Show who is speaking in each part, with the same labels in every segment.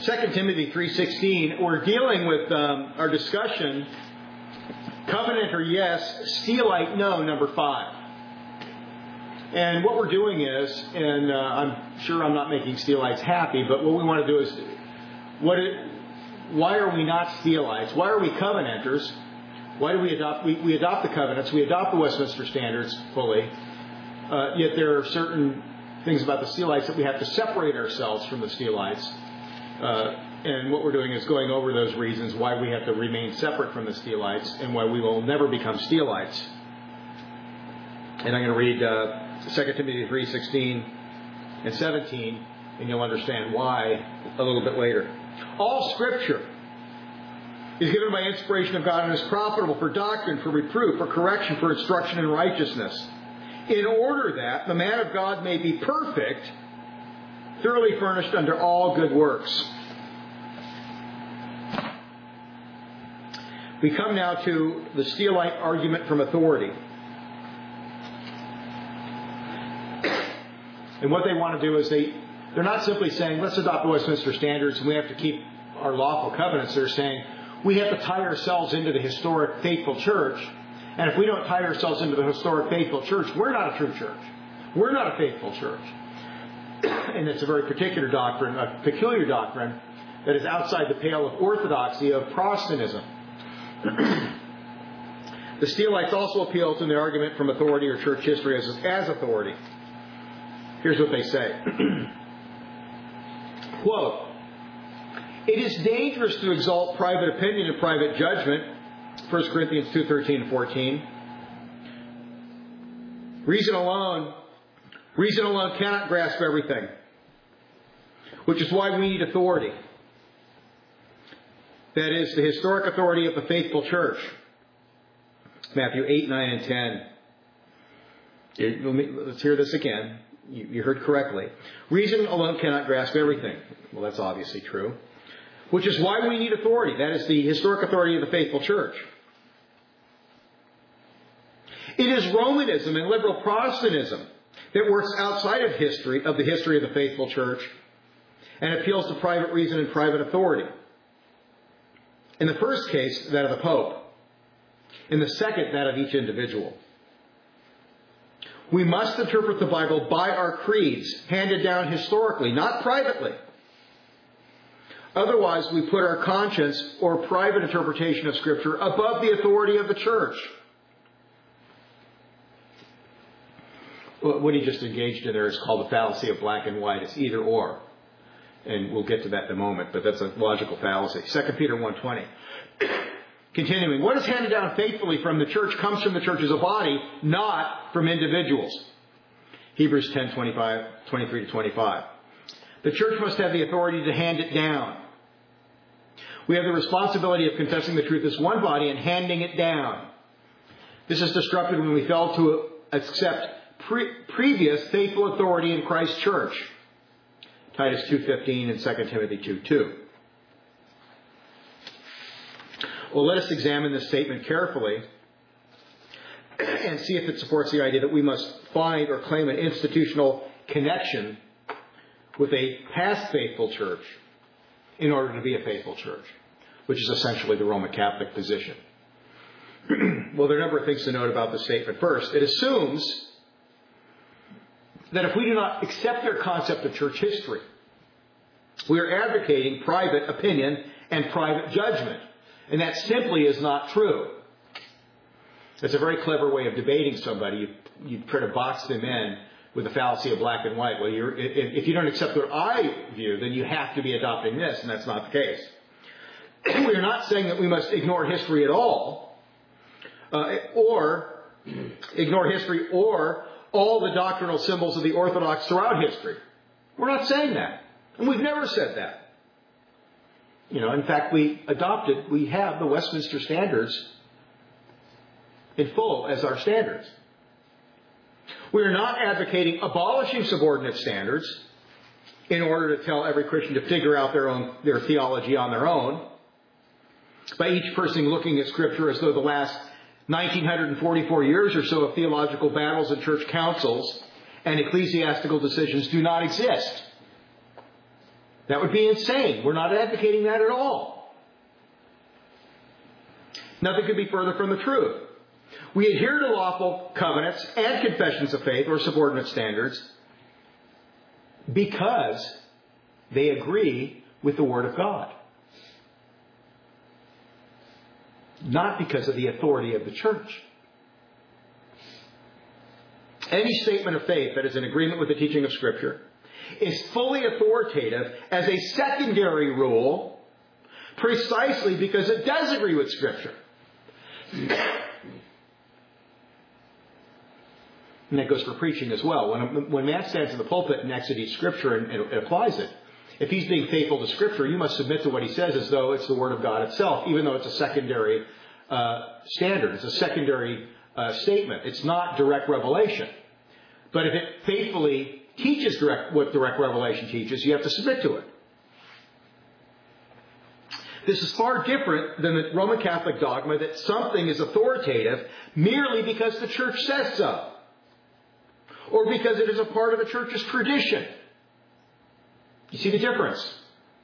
Speaker 1: 2 Timothy 3:16, we're dealing with our discussion, covenanter yes, steelite no, number 5. And what we're doing is, and I'm sure I'm not making steelites happy, but what we want to do is, why are we not steelites? Why are we covenanters? Why do we adopt? We adopt the covenants. We adopt the Westminster Standards fully. Yet there are certain things about the steelites that we have to separate ourselves from the steelites. And what we're doing is going over those reasons why we have to remain separate from the steelites and why we will never become steelites. And I'm going to read 2 Timothy 3:16 and 17, and you'll understand why a little bit later. All Scripture is given by inspiration of God and is profitable for doctrine, for reproof, for correction, for instruction in righteousness, in order that the man of God may be perfect, thoroughly furnished unto all good works. We come now to the steelite argument from authority. And what they want to do is they're not simply saying, let's adopt the Westminster Standards and we have to keep our lawful covenants. They're saying, we have to tie ourselves into the historic faithful church. And if we don't tie ourselves into the historic faithful church, we're not a true church. We're not a faithful church. And it's a very particular doctrine, a peculiar doctrine that is outside the pale of orthodoxy of Protestantism. The steelites also appeal to the argument from authority or church history as authority. Here's what they say. Quote, it is dangerous to exalt private opinion and private judgment. 1 Corinthians 2:13 and 14. Reason alone cannot grasp everything, which is why we need authority. That is, the historic authority of the faithful church. Matthew 8, 9, and 10. Let's hear this again. You heard correctly. Reason alone cannot grasp everything. Well, that's obviously true. Which is why we need authority. That is the historic authority of the faithful church. It is Romanism and liberal Protestantism that works outside of the history of the faithful church and appeals to private reason and private authority. In the first case, that of the Pope. In the second, that of each individual. We must interpret the Bible by our creeds, handed down historically, not privately. Otherwise, we put our conscience or private interpretation of Scripture above the authority of the church. What he just engaged in there is called the fallacy of black and white. It's either or. And we'll get to that in a moment, but that's a logical fallacy. 2 Peter 1:20. Continuing, what is handed down faithfully from the church comes from the church as a body, not from individuals. Hebrews 10:23 to 25. The church must have the authority to hand it down. We have the responsibility of confessing the truth as one body and handing it down. This is disrupted when we fail to accept previous faithful authority in Christ's church. Titus 2:15 and 2 Timothy 2:2. Well, let us examine this statement carefully and see if it supports the idea that we must find or claim an institutional connection with a past faithful church in order to be a faithful church, which is essentially the Roman Catholic position. Well, there are a number of things to note about this statement. First, it assumes that if we do not accept their concept of church history, we are advocating private opinion and private judgment. And that simply is not true. It's a very clever way of debating somebody. You try to box them in with the fallacy of black and white. Well, if you don't accept what I view, then you have to be adopting this, and that's not the case. We are not saying that we must ignore history at all, or ignore history or all the doctrinal symbols of the Orthodox throughout history. We're not saying that. And we've never said that. In fact, we have the Westminster Standards in full as our standards. We are not advocating abolishing subordinate standards in order to tell every Christian to figure out their theology on their own, by each person looking at Scripture as though the last 1944 years or so of theological battles and church councils and ecclesiastical decisions do not exist. That would be insane. We're not advocating that at all. Nothing could be further from the truth. We adhere to lawful covenants and confessions of faith or subordinate standards because they agree with the Word of God. Not because of the authority of the church. Any statement of faith that is in agreement with the teaching of Scripture is fully authoritative as a secondary rule precisely because it does agree with Scripture. And that goes for preaching as well. When Matt stands in the pulpit and exegetes Scripture and applies it, if he's being faithful to Scripture, you must submit to what he says as though it's the Word of God itself, even though it's a secondary standard. It's a secondary statement. It's not direct revelation. But if it faithfully teaches what direct revelation teaches, you have to submit to it. This is far different than the Roman Catholic dogma that something is authoritative merely because the church says so, or because it is a part of the church's tradition. You see the difference?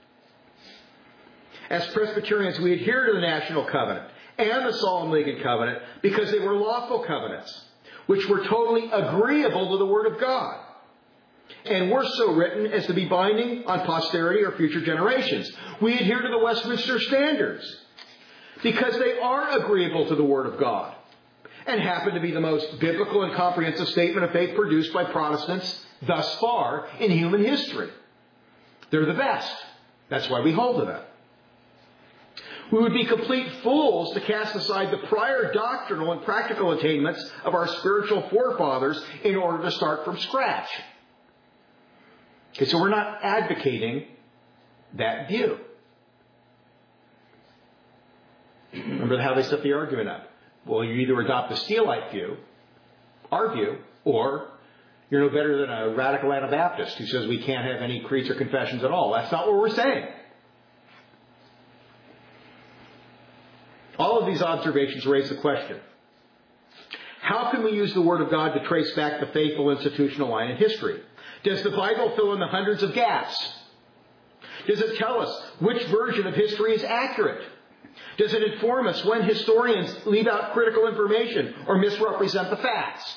Speaker 1: As Presbyterians, we adhere to the National Covenant and the Solemn League and Covenant because they were lawful covenants, which were totally agreeable to the Word of God, and were so written as to be binding on posterity or future generations. We adhere to the Westminster Standards because they are agreeable to the Word of God and happen to be the most biblical and comprehensive statement of faith produced by Protestants thus far in human history. They're the best. That's why we hold to them. We would be complete fools to cast aside the prior doctrinal and practical attainments of our spiritual forefathers in order to start from scratch. Okay, so we're not advocating that view. Remember how they set the argument up. Well, you either adopt the Steelite view, our view, or you're no better than a radical Anabaptist who says we can't have any creeds or confessions at all. That's not what we're saying. All of these observations raise the question: how can we use the Word of God to trace back the faithful institutional line in history? Does the Bible fill in the hundreds of gaps? Does it tell us which version of history is accurate? Does it inform us when historians leave out critical information or misrepresent the facts?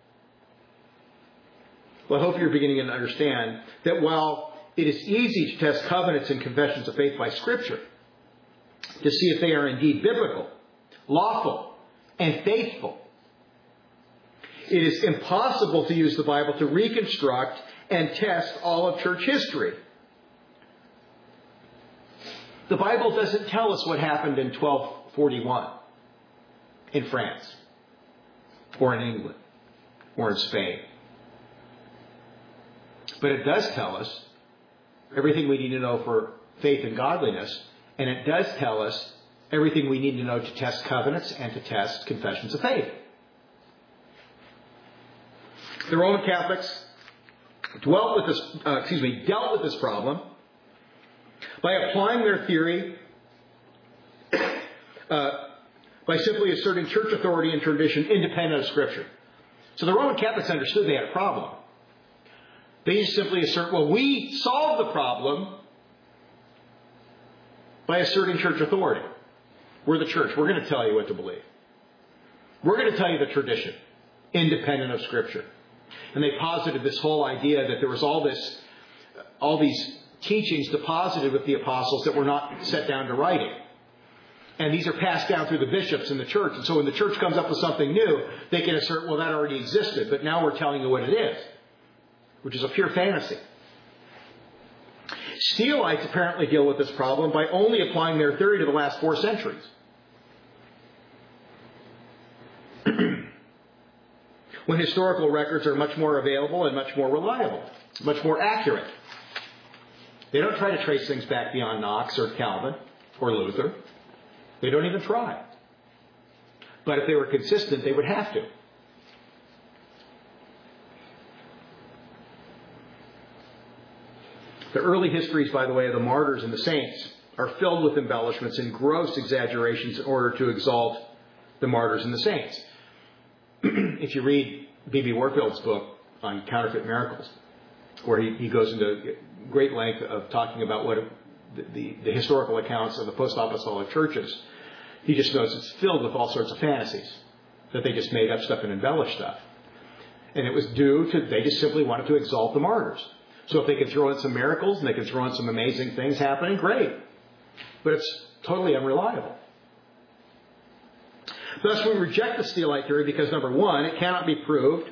Speaker 1: Well, I hope you're beginning to understand that while it is easy to test covenants and confessions of faith by Scripture, to see if they are indeed biblical, lawful, and faithful, it is impossible to use the Bible to reconstruct and test all of church history. The Bible doesn't tell us what happened in 1241 in France, or in England, or in Spain. But it does tell us everything we need to know for faith and godliness, and it does tell us everything we need to know to test covenants and to test confessions of faith. The Roman Catholics dealt with this problem by applying their theory by simply asserting church authority and tradition independent of Scripture. So the Roman Catholics understood they had a problem. They just simply assert, well, we solved the problem by asserting church authority. We're the church. We're going to tell you what to believe. We're going to tell you the tradition, independent of Scripture. And they posited this whole idea that there was all these teachings deposited with the apostles that were not set down to writing. And these are passed down through the bishops in the church. And so when the church comes up with something new, they can assert, well, that already existed, but now we're telling you what it is, which is a pure fantasy. Steelites apparently deal with this problem by only applying their theory to the last 4 centuries. When historical records are much more available and much more reliable, much more accurate. They don't try to trace things back beyond Knox or Calvin or Luther. They don't even try. But if they were consistent, they would have to. The early histories, by the way, of the martyrs and the saints are filled with embellishments and gross exaggerations in order to exalt the martyrs and the saints. If you read B.B. Warfield's book on counterfeit miracles, where he goes into great length of talking about what the historical accounts of the post-apostolic churches. He just notes it's filled with all sorts of fantasies, that they just made up stuff and embellished stuff. And it was due to, they just simply wanted to exalt the martyrs. So if they could throw in some miracles and they could throw in some amazing things happening, great. But it's totally unreliable. Thus, we reject the Steelite theory because, number one, it cannot be proved.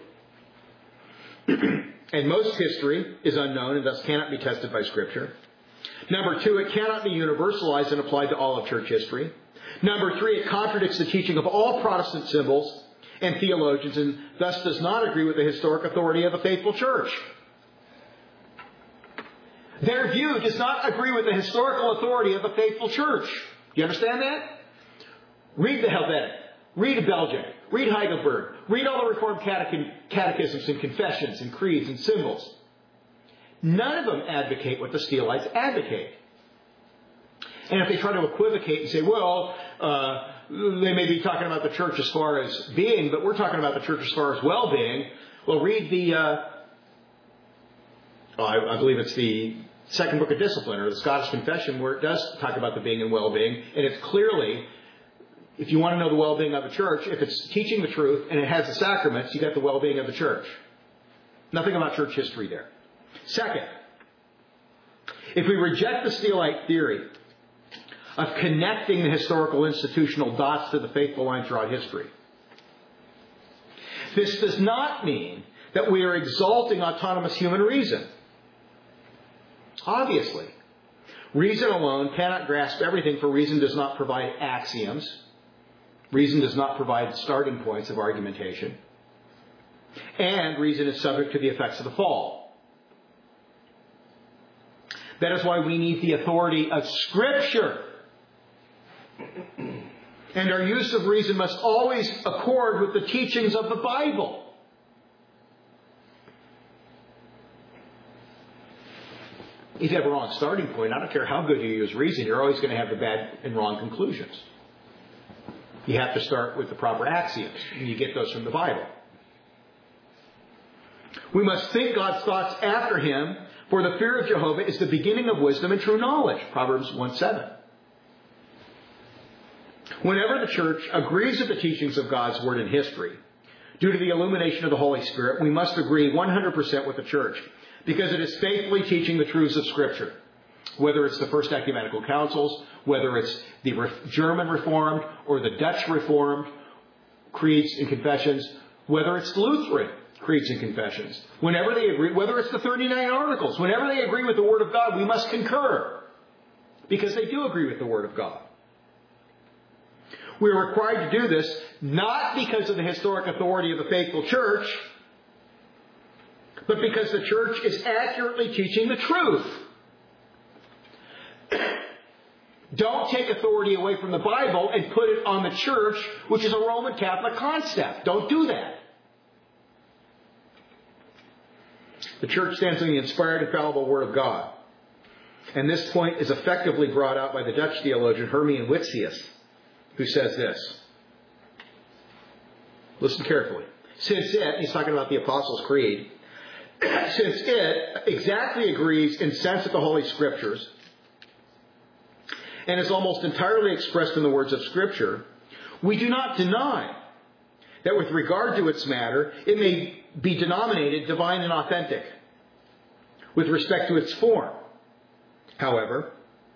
Speaker 1: And most history is unknown and thus cannot be tested by Scripture. Number two, it cannot be universalized and applied to all of church history. Number three, it contradicts the teaching of all Protestant symbols and theologians and thus does not agree with the historic authority of the faithful church. Their view does not agree with the historical authority of the faithful church. Do you understand that? Read the Helvetic. Read Belgic. Read Heidelberg. Read all the Reformed catechisms and confessions and creeds and symbols. None of them advocate what the Steelites advocate. And if they try to equivocate and say, well, they may be talking about the church as far as being, but we're talking about the church as far as well-being. Well, read the, I believe it's the Second Book of Discipline or the Scottish Confession, where it does talk about the being and well-being. And it's clearly, if you want to know the well-being of the church, if it's teaching the truth and it has the sacraments, you got the well-being of the church. Nothing about church history there. Second, if we reject the Steelite theory of connecting the historical institutional dots to the faithful line throughout history, this does not mean that we are exalting autonomous human reason. Obviously, reason alone cannot grasp everything, for reason does not provide axioms. Reason does not provide starting points of argumentation. And reason is subject to the effects of the fall. That is why we need the authority of Scripture. And our use of reason must always accord with the teachings of the Bible. If you have a wrong starting point, I don't care how good you use reason, you're always going to have the bad and wrong conclusions. You have to start with the proper axioms, and you get those from the Bible. We must think God's thoughts after Him, for the fear of Jehovah is the beginning of wisdom and true knowledge. Proverbs 1:7. Whenever the church agrees with the teachings of God's Word in history, due to the illumination of the Holy Spirit, we must agree 100% with the church, because it is faithfully teaching the truths of Scripture. Whether it's the First Ecumenical Councils, whether it's the German Reformed or the Dutch Reformed creeds and confessions, whether it's Lutheran creeds and confessions, whenever they agree, whether it's the 39 Articles, whenever they agree with the Word of God, we must concur, because they do agree with the Word of God. We are required to do this not because of the historic authority of the faithful church, but because the church is accurately teaching the truth. Don't take authority away from the Bible and put it on the church, which is a Roman Catholic concept. Don't do that. The church stands on the inspired, infallible Word of God. And this point is effectively brought out by the Dutch theologian Hermian Witsius, who says this. Listen carefully. Since it, he's talking about the Apostles' Creed, since it exactly agrees in sense with the Holy Scriptures and is almost entirely expressed in the words of Scripture, we do not deny that with regard to its matter, it may be denominated divine and authentic with respect to its form. However,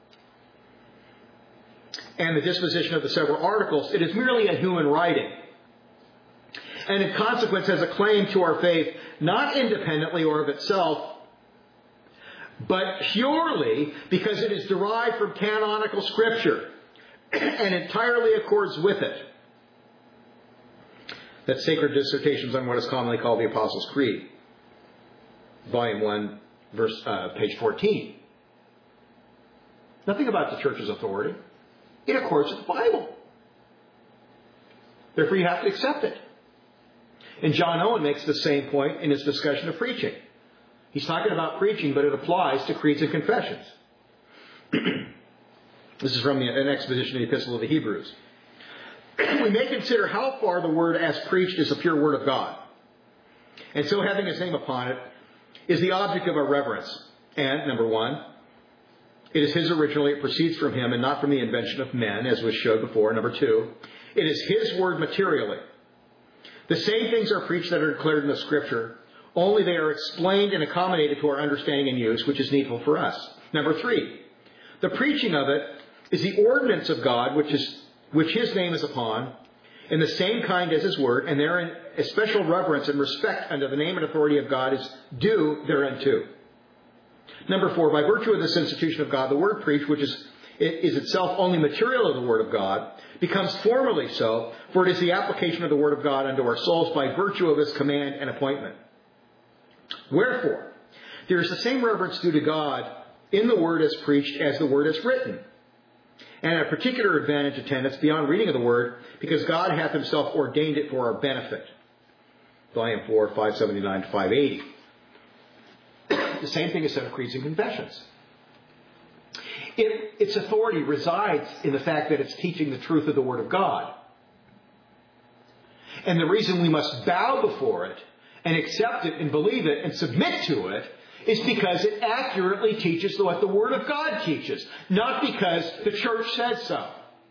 Speaker 1: and the disposition of the several articles, it is merely a human writing, and in consequence has a claim to our faith not independently or of itself, but purely because it is derived from canonical Scripture and entirely accords with it. That's Sacred Dissertations on what is commonly called the Apostles' Creed, Volume 1, page 14. Nothing about the church's authority. It accords with the Bible. Therefore, you have to accept it. And John Owen makes the same point in his discussion of preaching. He's talking about preaching, but it applies to creeds and confessions. This is from an exposition of the Epistle of the Hebrews. We may consider how far the word as preached is a pure word of God. And so having his name upon it, is the object of our reverence. And, number one, it is His originally. It proceeds from Him and not from the invention of men, as was showed before. Number two, it is His word materially. The same things are preached that are declared in the Scripture, only they are explained and accommodated to our understanding and use, which is needful for us. Number three, the preaching of it is the ordinance of God, which His name is upon, in the same kind as His word, and therein a special reverence and respect unto the name and authority of God is due thereunto. Number four, by virtue of this institution of God, the word preached, which is itself only material of the Word of God, becomes formally so, for it is the application of the Word of God unto our souls by virtue of His command and appointment. Wherefore, there is the same reverence due to God in the Word as preached as the Word as written, and a particular advantage attendance beyond reading of the Word, because God hath Himself ordained it for our benefit. Volume 4, 579 to 580. The same thing is said of creeds and confessions. Its authority resides in the fact that it's teaching the truth of the Word of God. And the reason we must bow before it and accept it and believe it and submit to it is because it accurately teaches what the Word of God teaches, not because the church says so.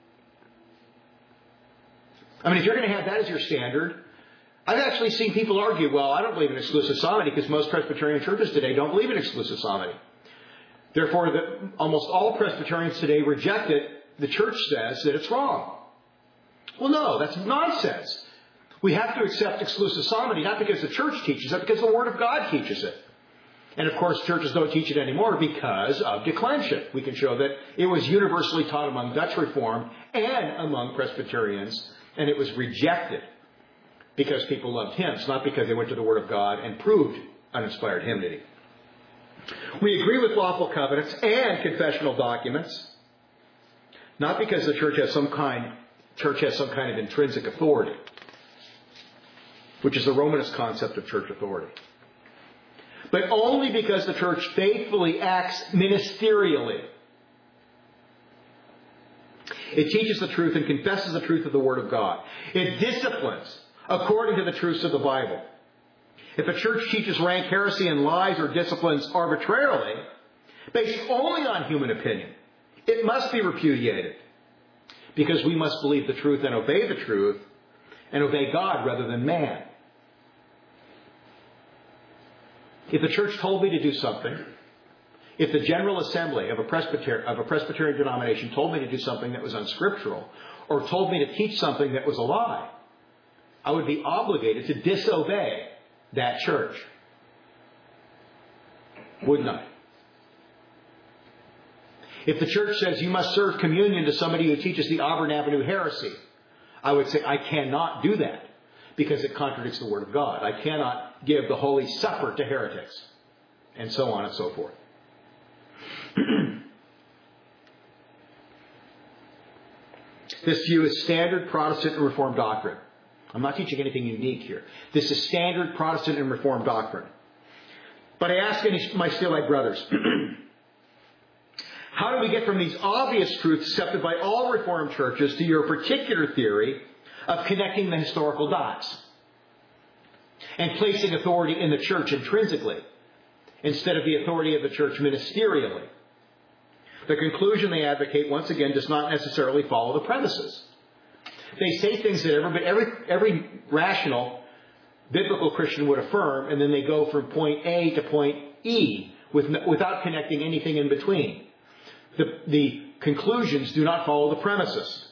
Speaker 1: I mean, if you're going to have that as your standard, I've actually seen people argue, well, I don't believe in exclusive sovereignty because most Presbyterian churches today don't believe in exclusive sovereignty. Therefore, almost all Presbyterians today reject it. The church says that it's wrong. Well, no, that's nonsense. We have to accept exclusive sovereignty, not because the church teaches it, because the Word of God teaches it. And of course, churches don't teach it anymore because of declension. We can show that it was universally taught among Dutch Reformed and among Presbyterians, and it was rejected because people loved hymns, not because they went to the Word of God and proved uninspired hymnody. We agree with lawful covenants and confessional documents, not because the church has some kind of intrinsic authority, which is the Romanist concept of church authority, but only because the church faithfully acts ministerially. It teaches the truth and confesses the truth of the Word of God. It disciplines according to the truths of the Bible. If a church teaches rank heresy and lies or disciplines arbitrarily, based only on human opinion, it must be repudiated, because we must believe the truth and obey the truth, and obey God rather than man. If the church told me to do something, if the General Assembly of a Presbyterian denomination told me to do something that was unscriptural, or told me to teach something that was a lie, I would be obligated to disobey that church. Wouldn't I? If the church says you must serve communion to somebody who teaches the Auburn Avenue heresy, I would say I cannot do that because it contradicts the Word of God. I cannot give the Holy Supper to heretics, and so on and so forth. This view is standard Protestant and Reformed doctrine. I'm not teaching anything unique here. This is standard Protestant and Reformed doctrine. But I ask my Steelite brothers, how do we get from these obvious truths accepted by all Reformed churches to your particular theory of connecting the historical dots and placing authority in the church intrinsically instead of the authority of the church ministerially? The conclusion they advocate, once again, does not necessarily follow the premises. They say things that every rational biblical Christian would affirm, and then they go from point A to point E without connecting anything in between. The conclusions do not follow the premises.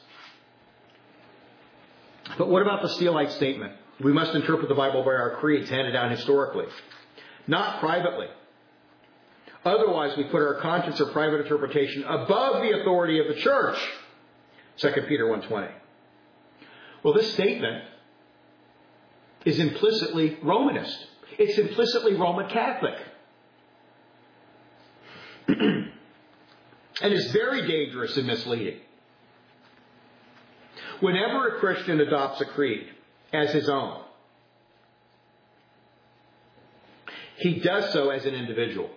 Speaker 1: But what about the Steelite statement? We must interpret the Bible by our creeds handed down historically, not privately. Otherwise, we put our conscience or private interpretation above the authority of the church. 2 Peter 1:20. Well, this statement is implicitly Romanist. It's implicitly Roman Catholic. And is very dangerous and misleading. Whenever a Christian adopts a creed as his own, he does so as an individual.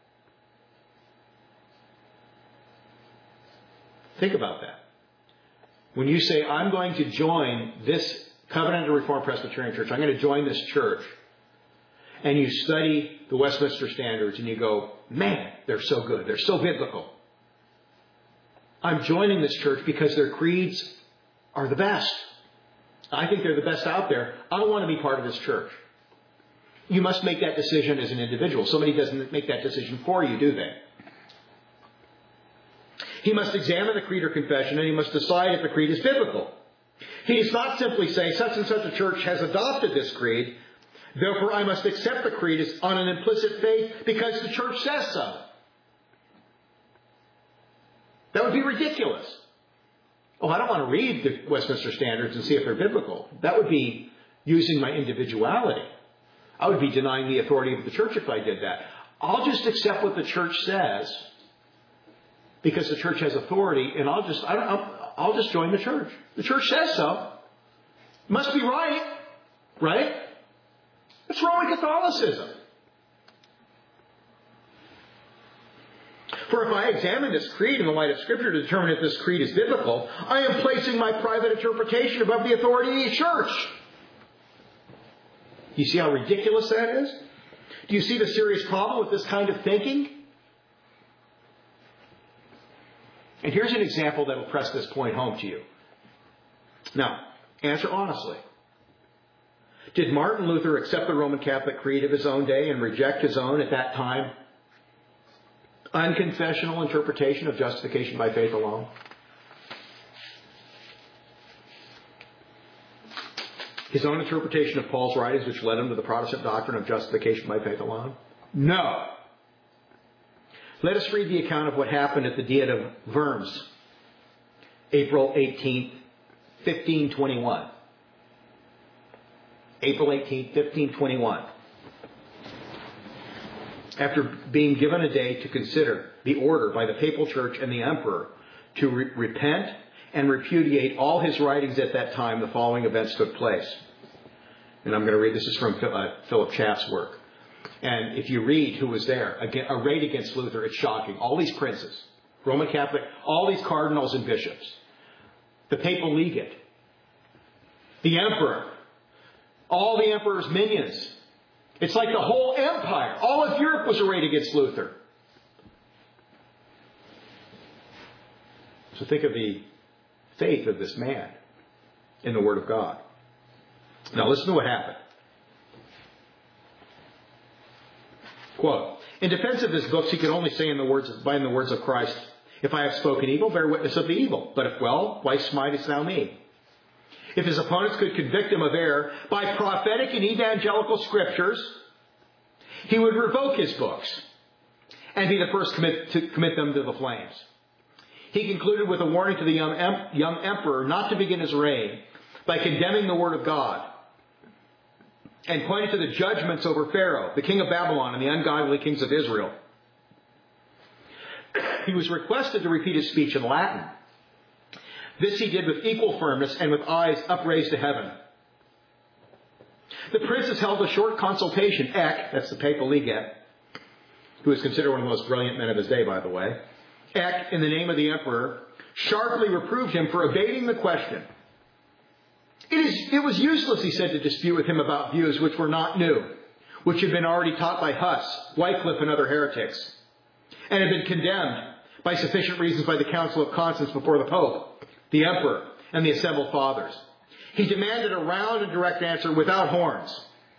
Speaker 1: Think about that. When you say, I'm going to join this Covenant of Reformed Presbyterian Church, I'm going to join this church, and you study the Westminster Standards and you go, man, they're so good. They're so biblical. I'm joining this church because their creeds are the best. I think they're the best out there. I want to be part of this church. You must make that decision as an individual. Somebody doesn't make that decision for you, do they? He must examine the creed or confession, and he must decide if the creed is biblical. He does not simply say, such and such a church has adopted this creed, therefore I must accept the creed as on an implicit faith because the church says so. That would be ridiculous. Oh, I don't want to read the Westminster Standards and see if they're biblical. That would be using my individuality. I would be denying the authority of the church if I did that. I'll just accept what the church says because the church has authority, and I'll just join the church. The church says so. It must be right. Right? It's Roman Catholicism. For if I examine this creed in the light of Scripture to determine if this creed is biblical, I am placing my private interpretation above the authority of the church. You see how ridiculous that is? Do you see the serious problem with this kind of thinking? And here's an example that will press this point home to you. Now, answer honestly. Did Martin Luther accept the Roman Catholic creed of his own day and reject his own at that time unconfessional interpretation of justification by faith alone? His own interpretation of Paul's writings, which led him to the Protestant doctrine of justification by faith alone? No. Let us read the account of what happened at the Diet of Worms, April 18th, 1521. April 18th, 1521. After being given a day to consider the order by the papal church and the emperor to repent and repudiate all his writings at that time, the following events took place. And I'm going to read, this is from Philip Chaff's work. And if you read who was there, arrayed against Luther, it's shocking. All these princes, Roman Catholic, all these cardinals and bishops, the papal legate, the emperor, all the emperor's minions. It's like the whole empire. All of Europe was arrayed against Luther. So think of the faith of this man in the Word of God. Now listen to what happened. Quote, in defense of his books, he could only say in the words of Christ, if I have spoken evil, bear witness of the evil. But if well, why smitest thou me? If his opponents could convict him of error by prophetic and evangelical scriptures, he would revoke his books and be the first to commit them to the flames. He concluded with a warning to the young emperor not to begin his reign by condemning the Word of God and pointed to the judgments over Pharaoh, the king of Babylon, and the ungodly kings of Israel. He was requested to repeat his speech in Latin. This he did with equal firmness and with eyes upraised to heaven. The princes held a short consultation. Eck, that's the papal legate, who is considered one of the most brilliant men of his day, by the way. Eck, in the name of the emperor, sharply reproved him for evading the question. It was useless, he said, to dispute with him about views which were not new, which had been already taught by Huss, Wycliffe, and other heretics, and had been condemned by sufficient reasons by the Council of Constance before the Pope, the Emperor, and the assembled fathers. He demanded a round and direct answer without horns.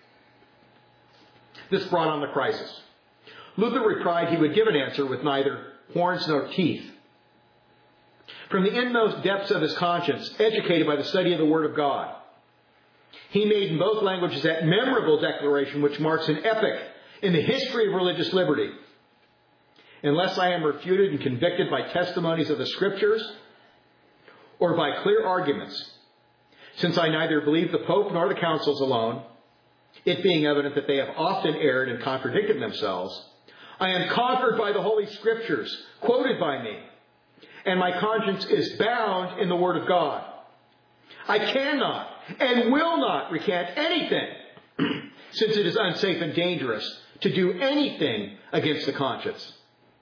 Speaker 1: This brought on the crisis. Luther replied he would give an answer with neither horns nor teeth. From the inmost depths of his conscience, educated by the study of the Word of God, he made in both languages that memorable declaration which marks an epoch in the history of religious liberty. Unless I am refuted and convicted by testimonies of the Scriptures or by clear arguments, since I neither believe the Pope nor the councils alone, it being evident that they have often erred and contradicted themselves, I am conquered by the Holy Scriptures, quoted by me, and my conscience is bound in the Word of God. I cannot and will not recant anything, since it is unsafe and dangerous to do anything against the conscience.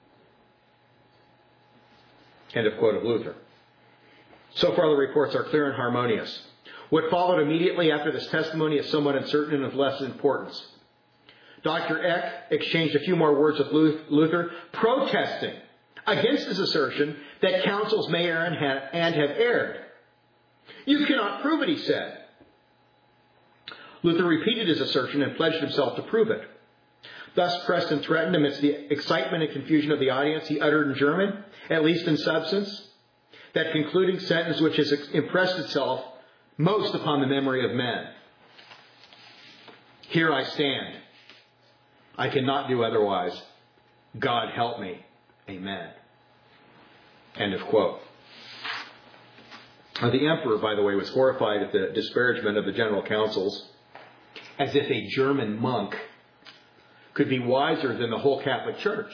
Speaker 1: End of quote of Luther. So far the reports are clear and harmonious. What followed immediately after this testimony is somewhat uncertain and of less importance. Dr. Eck exchanged a few more words with Luther, protesting against his assertion that councils may err and have erred. You cannot prove it, he said. Luther repeated his assertion and pledged himself to prove it. Thus pressed and threatened amidst the excitement and confusion of the audience, he uttered in German, at least in substance, that concluding sentence which has impressed itself most upon the memory of men. Here I stand. I cannot do otherwise. God help me. Amen. End of quote. The emperor, by the way, was horrified at the disparagement of the general councils, as if a German monk could be wiser than the whole Catholic Church.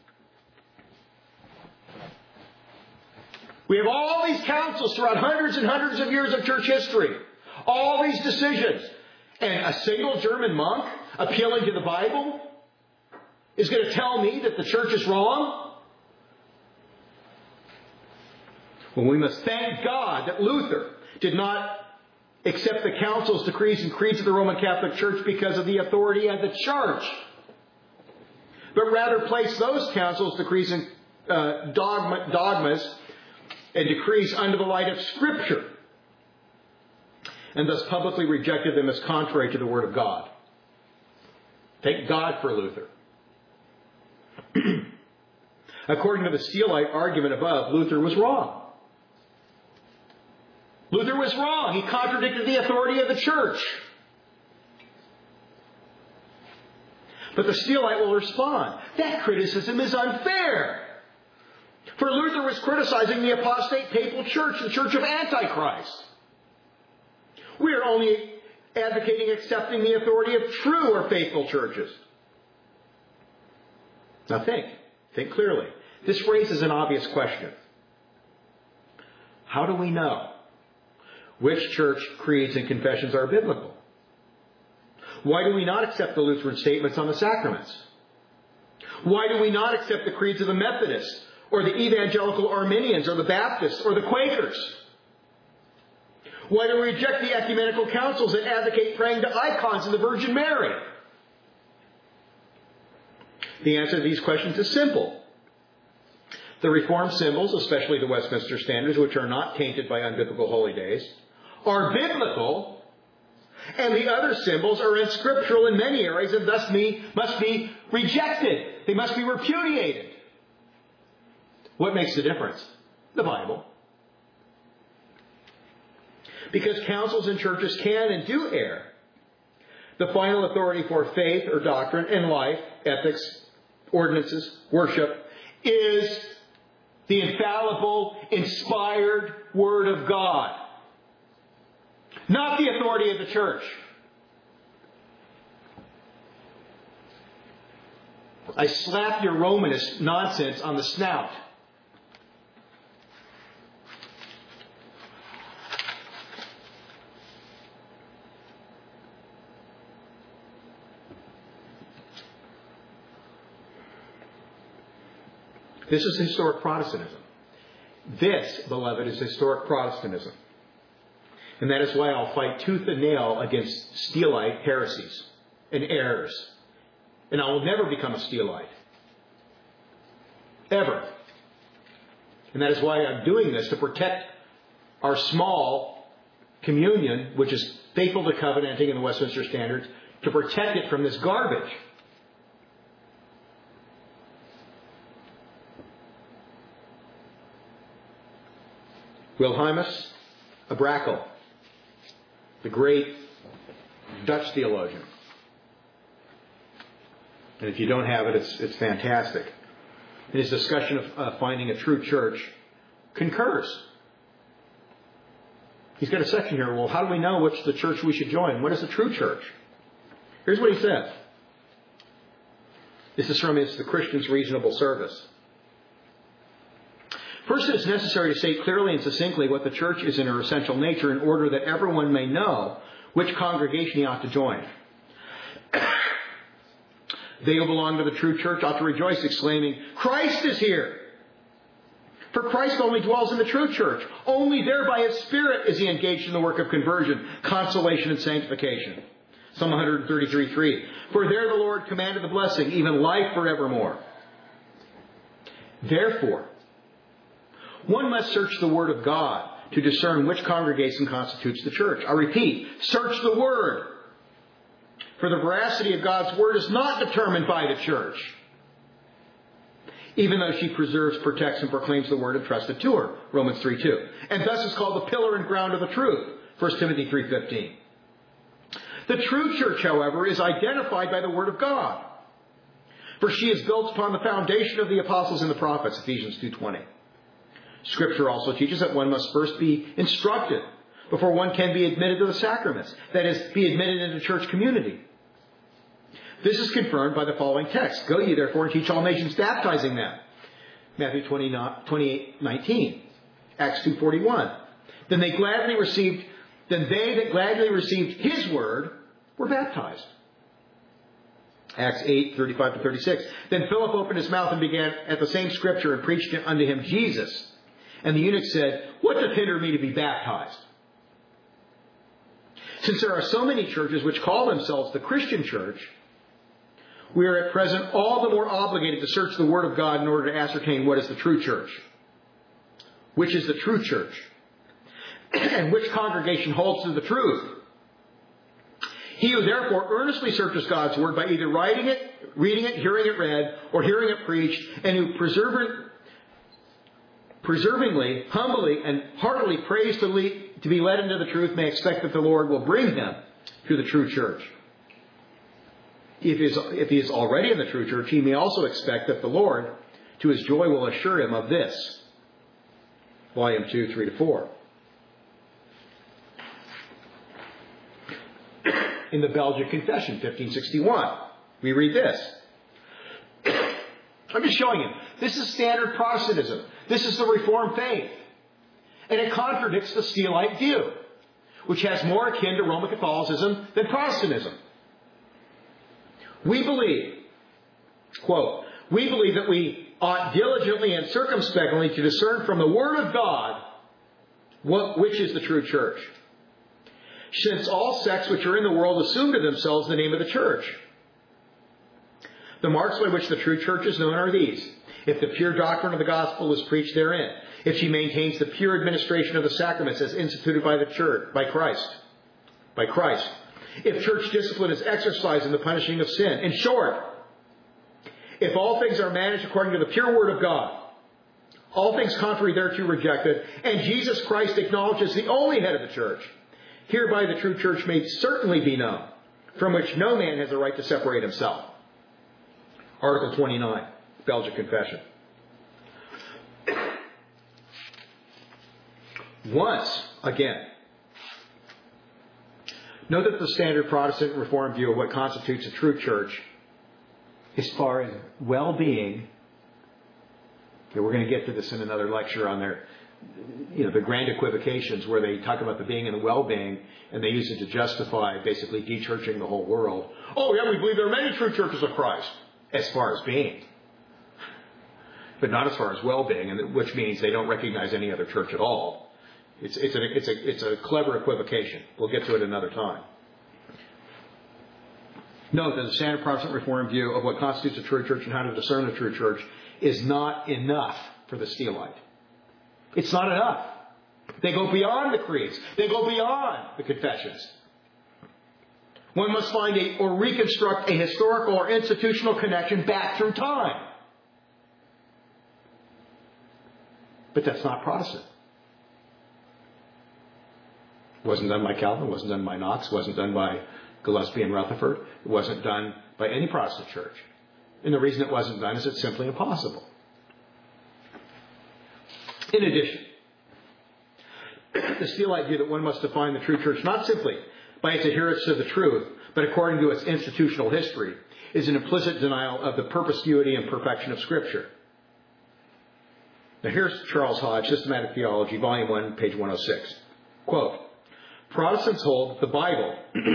Speaker 1: We have all these councils throughout hundreds and hundreds of years of church history. All these decisions. And a single German monk appealing to the Bible is going to tell me that the church is wrong? Well, we must thank God that Luther did not accept the councils, decrees, and creeds of the Roman Catholic Church because of the authority of the church, but rather placed those councils, decrees, and dogmas and decrees under the light of Scripture, and thus publicly rejected them as contrary to the Word of God. Thank God for Luther. According to the Steelite argument above, Luther was wrong. Luther was wrong. He contradicted the authority of the church. But the Steelite will respond, that criticism is unfair. For Luther was criticizing the apostate papal church, the church of Antichrist. We are only advocating accepting the authority of true or faithful churches. Now think clearly. This raises an obvious question. How do we know which church creeds and confessions are biblical? Why do we not accept the Lutheran statements on the sacraments? Why do we not accept the creeds of the Methodists, or the Evangelical Arminians, or the Baptists, or the Quakers? Why do we reject the ecumenical councils that advocate praying to icons of the Virgin Mary? The answer to these questions is simple. The Reformed symbols, especially the Westminster Standards, which are not tainted by unbiblical holy days, are biblical, and the other symbols are unscriptural in many areas and thus must be rejected. They must be repudiated. What makes the difference? The Bible. Because councils and churches can and do err, the final authority for faith or doctrine and life, ethics, ordinances, worship, is the infallible, inspired Word of God. Not the authority of the church. I slap your Romanist nonsense on the snout. This is historic Protestantism. This, beloved, is historic Protestantism. And that is why I'll fight tooth and nail against Steelite heresies and errors. And I will never become a Steelite. Ever. And that is why I'm doing this, to protect our small communion, which is faithful to covenanting in the Westminster Standards, to protect it from this garbage. Wilhelmus Abrakel, the great Dutch theologian. And if you don't have it, it's fantastic. In his discussion of finding a true church, concurs. He's got a section here, well, how do we know which the church we should join? What is the true church? Here's what he says. This is from The Christian's Reasonable Service. First, it is necessary to state clearly and succinctly what the church is in her essential nature in order that everyone may know which congregation he ought to join. They who belong to the true church ought to rejoice, exclaiming, Christ is here! For Christ only dwells in the true church. Only there by His Spirit is He engaged in the work of conversion, consolation, and sanctification. Psalm 133:3. For there the Lord commanded the blessing, even life forevermore. Therefore, one must search the Word of God to discern which congregation constitutes the church. I repeat, search the Word. For the veracity of God's Word is not determined by the church, even though she preserves, protects, and proclaims the Word entrusted to her. Romans 3:2. And thus is called the pillar and ground of the truth. 1 Timothy 3:15. The true church, however, is identified by the Word of God. For she is built upon the foundation of the apostles and the prophets. Ephesians 2:20. Scripture also teaches that one must first be instructed before one can be admitted to the sacraments. That is, be admitted into church community. This is confirmed by the following text. Go ye therefore and teach all nations, baptizing them. Matthew 28:19. Acts 2:41. Then they that gladly received His word were baptized. Acts 8:35-36. Then Philip opened his mouth and began at the same scripture and preached unto him Jesus. And the eunuch said, What doth hinder me to be baptized? Since there are so many churches which call themselves the Christian church, we are at present all the more obligated to search the Word of God in order to ascertain what is the true church. Which is the true church? And which congregation holds to the truth? He who therefore earnestly searches God's Word by either reading it, hearing it read, or hearing it preached, and who preservingly, humbly, and heartily prays to be led into the truth may expect that the Lord will bring him to the true church. If he is already in the true church, he may also expect that the Lord, to his joy, will assure him of this. Volume 2, 3-4. In the Belgic Confession, 1561, we read this. I'm just showing you. This is standard Protestantism. This is the Reformed faith. And it contradicts the Steelite view, which has more akin to Roman Catholicism than Protestantism. We believe, quote, we believe that we ought diligently and circumspectly to discern from the Word of God which is the true church. Since all sects which are in the world assume to themselves the name of the church. The marks by which the true church is known are these. If the pure doctrine of the gospel is preached therein, if she maintains the pure administration of the sacraments as instituted by the church, by Christ, if church discipline is exercised in the punishing of sin. In short, if all things are managed according to the pure word of God, all things contrary thereto rejected, and Jesus Christ acknowledged as the only head of the church, hereby the true church may certainly be known, from which no man has a right to separate himself. Article 29, Belgic Confession. Once again, note that the standard Protestant Reformed view of what constitutes a true church, as far as well-being, okay, we're going to get to this in another lecture on their, the grand equivocations where they talk about the being and the well-being, and they use it to justify basically de-churching the whole world. Oh yeah, we believe there are many true churches of Christ, as far as being, but not as far as well-being, and which means they don't recognize any other church at all. It's a clever equivocation. We'll get to it another time. Note that the standard Protestant Reformed view of what constitutes a true church and how to discern a true church is not enough for the Steelite. It's not enough. They go beyond the creeds. They go beyond the confessions. One must find or reconstruct a historical or institutional connection back through time. But that's not Protestant. It wasn't done by Calvin. It wasn't done by Knox. It wasn't done by Gillespie and Rutherford. It wasn't done by any Protestant church. And the reason it wasn't done is it's simply impossible. In addition, the Steelite view that one must define the true church not simply by its adherence to the truth, but according to its institutional history, is an implicit denial of the perspicuity and perfection of Scripture. Now here's Charles Hodge, Systematic Theology, Volume 1, page 106. Quote, Protestants hold that the Bible,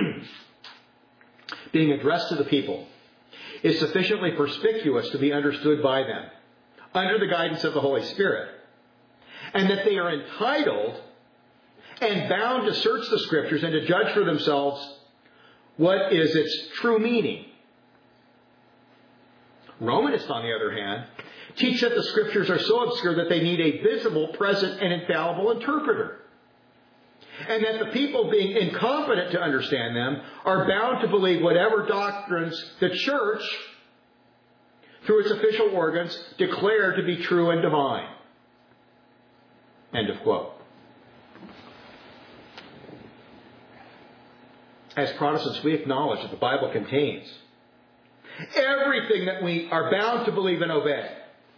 Speaker 1: being addressed to the people, is sufficiently perspicuous to be understood by them, under the guidance of the Holy Spirit, and that they are entitled and bound to search the Scriptures and to judge for themselves what is its true meaning. Romanists, on the other hand, teach that the Scriptures are so obscure that they need a visible, present, and infallible interpreter. And that the people, being incompetent to understand them, are bound to believe whatever doctrines the Church, through its official organs, declare to be true and divine. End of quote. As Protestants, we acknowledge that the Bible contains everything that we are bound to believe and obey.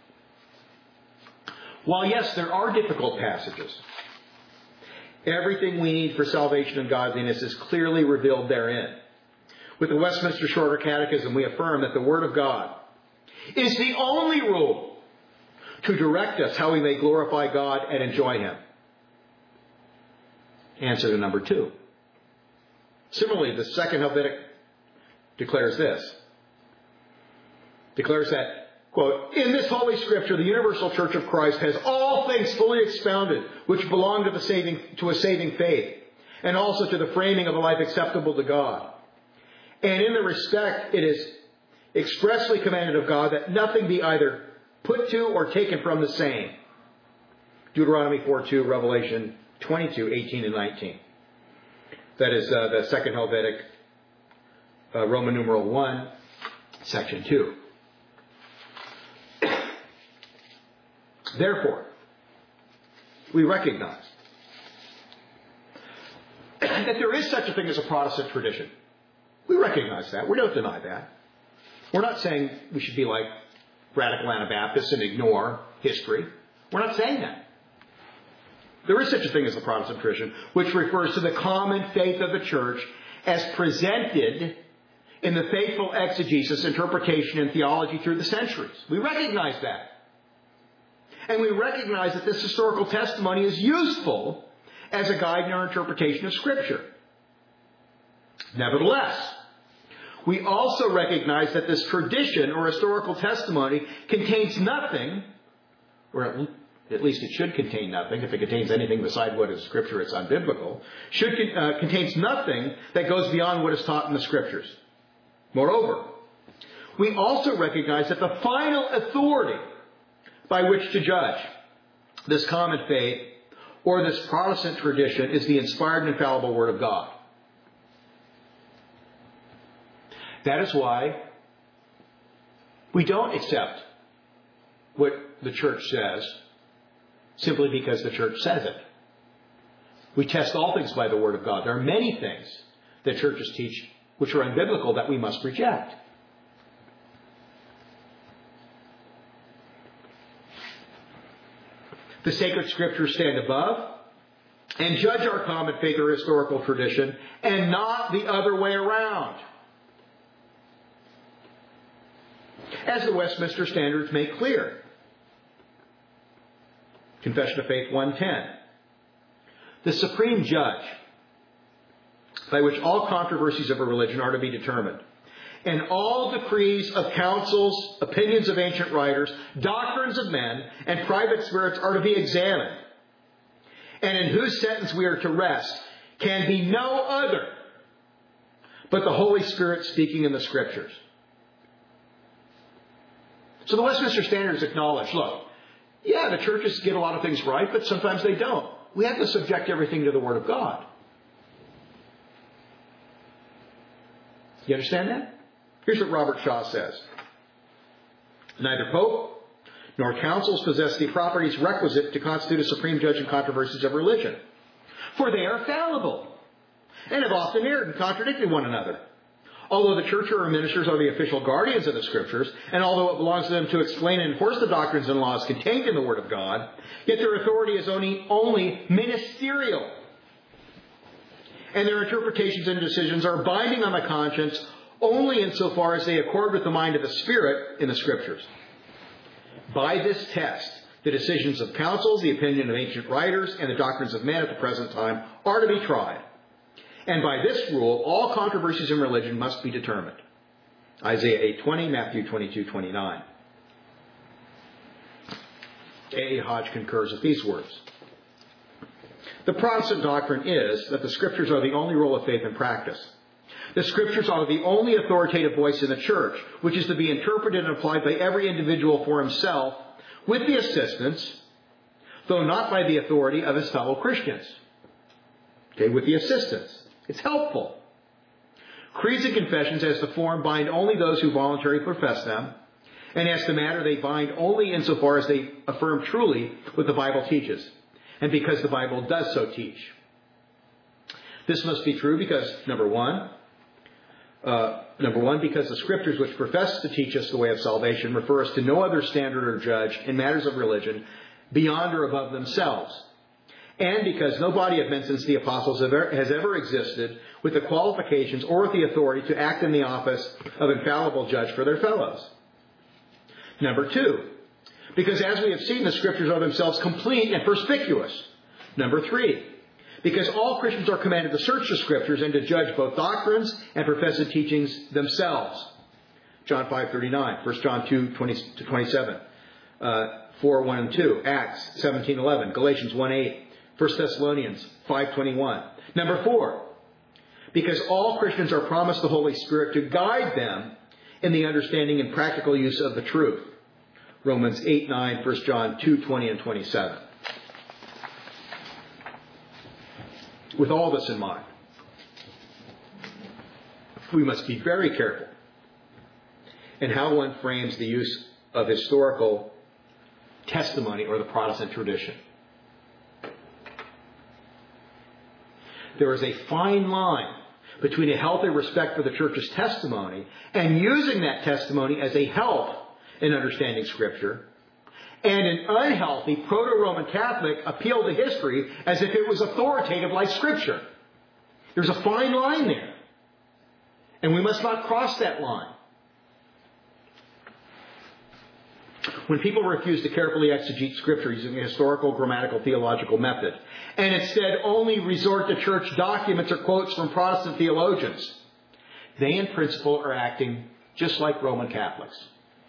Speaker 1: While, yes, there are difficult passages, everything we need for salvation and godliness is clearly revealed therein. With the Westminster Shorter Catechism, we affirm that the Word of God is the only rule to direct us how we may glorify God and enjoy Him. Answer to number 2. Similarly, the Second Helvetic declares this. Declares that, quote, "In this Holy Scripture, the universal Church of Christ has all things fully expounded, which belong to a saving faith, and also to the framing of a life acceptable to God. And in the respect it is expressly commanded of God that nothing be either put to or taken from the same." Deuteronomy 4:2, Revelation 22:18 and 19. That is the Second Helvetic, Roman numeral 1, section 2. Therefore, we recognize that there is such a thing as a Protestant tradition. We recognize that. We don't deny that. We're not saying we should be like radical Anabaptists and ignore history. We're not saying that. There is such a thing as the Protestant tradition, which refers to the common faith of the Church as presented in the faithful exegesis, interpretation, and theology through the centuries. We recognize that. And we recognize that this historical testimony is useful as a guide in our interpretation of Scripture. Nevertheless, we also recognize that this tradition or historical testimony contains nothing, or at least it should contain nothing. If it contains anything beside what is Scripture, it's unbiblical. Contains nothing that goes beyond what is taught in the Scriptures. Moreover, we also recognize that the final authority by which to judge this common faith or this Protestant tradition is the inspired and infallible Word of God. That is why we don't accept what the Church says simply because the Church says it. We test all things by the Word of God. There are many things that churches teach which are unbiblical that we must reject. The sacred Scriptures stand above and judge our common faith or historical tradition, and not the other way around. As the Westminster Standards make clear. Confession of Faith 1:10. The supreme judge by which all controversies of a religion are to be determined, and all decrees of councils, opinions of ancient writers, doctrines of men, and private spirits are to be examined, and in whose sentence we are to rest, can be no other but the Holy Spirit speaking in the Scriptures. So the Westminster Standards acknowledge, look, yeah, the churches get a lot of things right, but sometimes they don't. We have to subject everything to the Word of God. You understand that? Here's what Robert Shaw says. Neither Pope nor councils possess the properties requisite to constitute a supreme judge in controversies of religion. For they are fallible and have often erred and contradicted one another. Although the church or her ministers are the official guardians of the Scriptures, and although it belongs to them to explain and enforce the doctrines and laws contained in the Word of God, yet their authority is only ministerial. And their interpretations and decisions are binding on the conscience only insofar as they accord with the mind of the Spirit in the Scriptures. By this test, the decisions of councils, the opinion of ancient writers, and the doctrines of men at the present time are to be tried. And by this rule, all controversies in religion must be determined. Isaiah 8:20, Matthew 22:29. A. Hodge concurs with these words. The Protestant doctrine is that the Scriptures are the only rule of faith and practice. The Scriptures are the only authoritative voice in the church, which is to be interpreted and applied by every individual for himself, with the assistance, though not by the authority, of his fellow Christians. Okay, with the assistance. It's helpful. Creeds and confessions as to form bind only those who voluntarily profess them, and as to matter they bind only insofar as they affirm truly what the Bible teaches, and because the Bible does so teach. This must be true because, number one, because the Scriptures, which profess to teach us the way of salvation, refer us to no other standard or judge in matters of religion beyond or above themselves. And because no body of men since the apostles has ever existed with the qualifications or with the authority to act in the office of infallible judge for their fellows. Number two, because as we have seen, the Scriptures are themselves complete and perspicuous. Number three, because all Christians are commanded to search the Scriptures and to judge both doctrines and professed teachings themselves. John 5:39, 1 John 2:20-27, 4:1 and 2, Acts 17:11, Galatians 1:8, 1 Thessalonians 5:21. Number four, because all Christians are promised the Holy Spirit to guide them in the understanding and practical use of the truth. Romans 8:9, 1 John 2:20 and 27. With all this in mind, we must be very careful in how one frames the use of historical testimony or the Protestant tradition. There is a fine line between a healthy respect for the Church's testimony and using that testimony as a help in understanding Scripture, and an unhealthy proto-Roman Catholic appeal to history as if it was authoritative like Scripture. There's a fine line there. And we must not cross that line. When people refuse to carefully exegete Scripture using a historical, grammatical, theological method, and instead only resort to church documents or quotes from Protestant theologians, they in principle are acting just like Roman Catholics.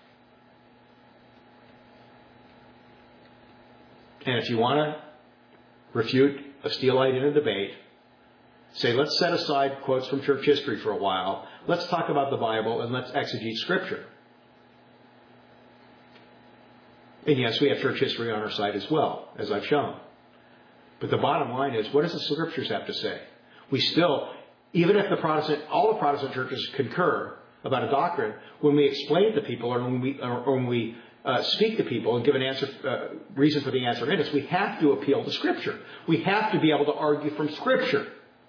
Speaker 1: And if you want to refute a Steelite in a debate, say, let's set aside quotes from church history for a while. Let's talk about the Bible and let's exegete Scripture. And yes, we have church history on our side as well, as I've shown. But the bottom line is, what does the Scriptures have to say? We still, even if all the Protestant churches concur about a doctrine, when we explain it to people or when we speak to people and give an answer, reason for the answer in us, we have to appeal to Scripture. We have to be able to argue from Scripture.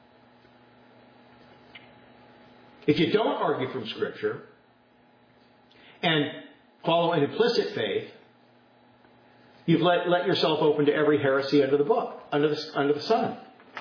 Speaker 1: If you don't argue from Scripture and follow an implicit faith, you've let yourself open to every heresy under the book, under the sun.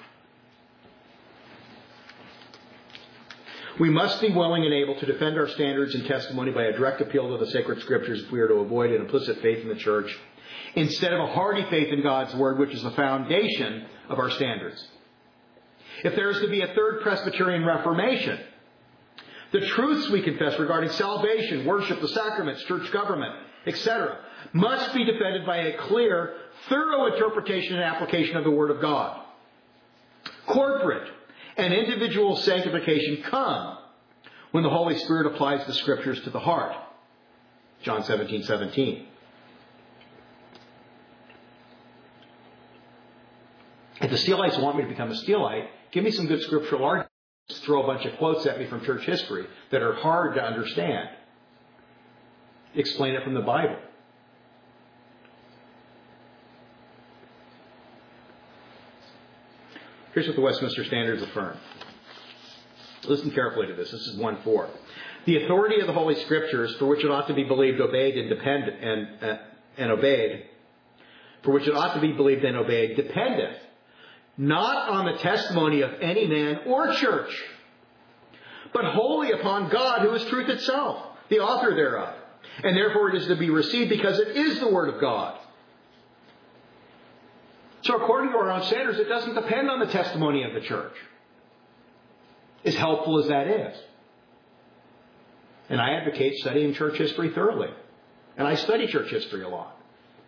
Speaker 1: We must be willing and able to defend our standards and testimony by a direct appeal to the sacred Scriptures if we are to avoid an implicit faith in the church, instead of a hearty faith in God's Word, which is the foundation of our standards. If there is to be a third Presbyterian Reformation, the truths we confess regarding salvation, worship, the sacraments, church government, etc., must be defended by a clear, thorough interpretation and application of the Word of God. Corporate and individual sanctification come when the Holy Spirit applies the Scriptures to the heart. John 17:17. If the Steelites want me to become a Steelite, give me some good scriptural arguments. Throw a bunch of quotes at me from church history that are hard to understand. Explain it from the Bible. Here's what the Westminster Standards affirm. Listen carefully to this. This is 1:4. The authority of the Holy Scriptures, for which it ought to be believed, obeyed, and obeyed, for which it ought to be believed and obeyed, dependeth not on the testimony of any man or church, but wholly upon God, who is truth itself, the author thereof. And therefore it is to be received because it is the Word of God. So according to our own standards, it doesn't depend on the testimony of the church, as helpful as that is. And I advocate studying church history thoroughly. And I study church history a lot.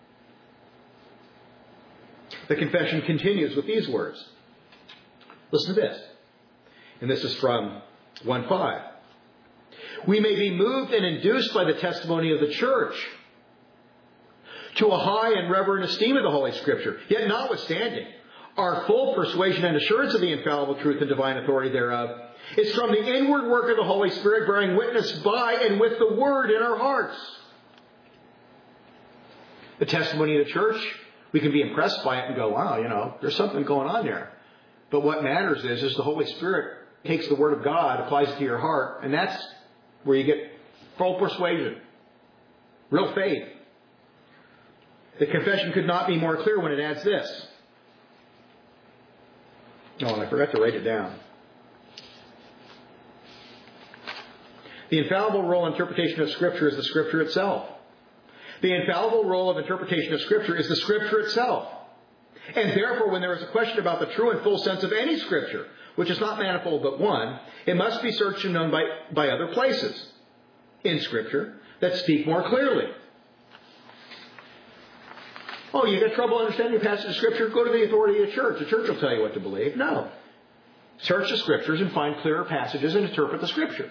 Speaker 1: The confession continues with these words. Listen to this. And this is from 1:5. We may be moved and induced by the testimony of the church to a high and reverent esteem of the Holy Scripture. Yet notwithstanding, our full persuasion and assurance of the infallible truth and divine authority thereof is from the inward work of the Holy Spirit, bearing witness by and with the Word in our hearts. The testimony of the church, we can be impressed by it and go, wow, there's something going on there. But what matters is the Holy Spirit takes the Word of God, applies it to your heart, and that's where you get full persuasion, real faith. The confession could not be more clear when it adds this. Oh, and I forgot to write it down. The infallible role of interpretation of Scripture is the Scripture itself. The infallible role of interpretation of Scripture is the Scripture itself. And therefore, when there is a question about the true and full sense of any Scripture, which is not manifold but one, it must be searched and known by other places in Scripture that speak more clearly. Oh, you got trouble understanding a passage of Scripture? Go to the authority of the church. The church will tell you what to believe. No. Search the Scriptures and find clearer passages and interpret the Scripture.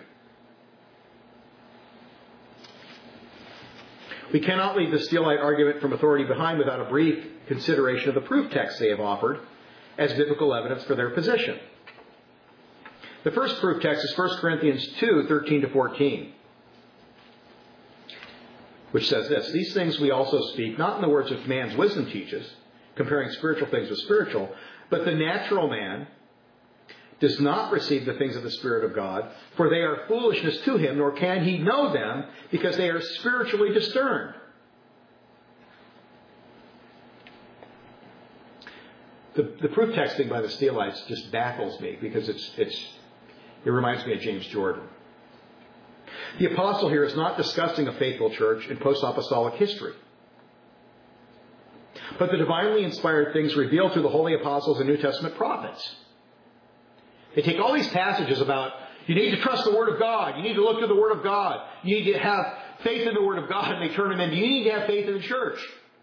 Speaker 1: We cannot leave the Steelite argument from authority behind without a brief consideration of the proof texts they have offered as biblical evidence for their position. The first proof text is 1 Corinthians 2:13-14, which says this: "These things we also speak, not in the words which man's wisdom teaches, comparing spiritual things with spiritual, but the natural man does not receive the things of the Spirit of God, for they are foolishness to him, nor can he know them, because they are spiritually discerned." The proof texting by the Steelites just baffles me, because it reminds me of James Jordan. The apostle here is not discussing a faithful church in post-apostolic history, but the divinely inspired things revealed through the holy apostles and New Testament prophets. They take all these passages about, you need to trust the Word of God, you need to look to the Word of God, you need to have faith in the Word of God, and they turn them into, you need to have faith in the church.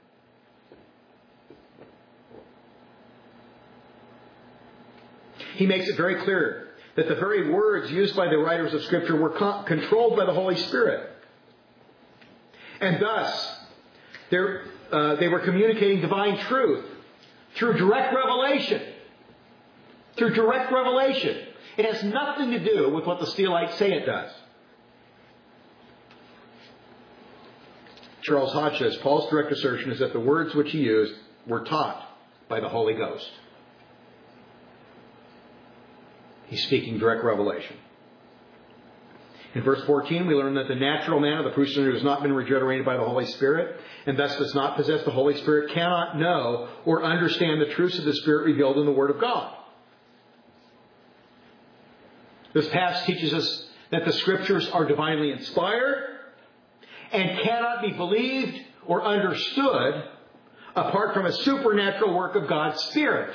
Speaker 1: He makes it very clear that the very words used by the writers of Scripture were controlled by the Holy Spirit. And thus, they were communicating divine truth through direct revelation. Through direct revelation. It has nothing to do with what the Steelites say it does. Charles Hodge says, Paul's direct assertion is that the words which he used were taught by the Holy Ghost. He's speaking direct revelation. In verse 14, we learn that the natural man of the person who has not been regenerated by the Holy Spirit, and thus does not possess the Holy Spirit, cannot know or understand the truths of the Spirit revealed in the Word of God. This passage teaches us that the Scriptures are divinely inspired and cannot be believed or understood apart from a supernatural work of God's Spirit.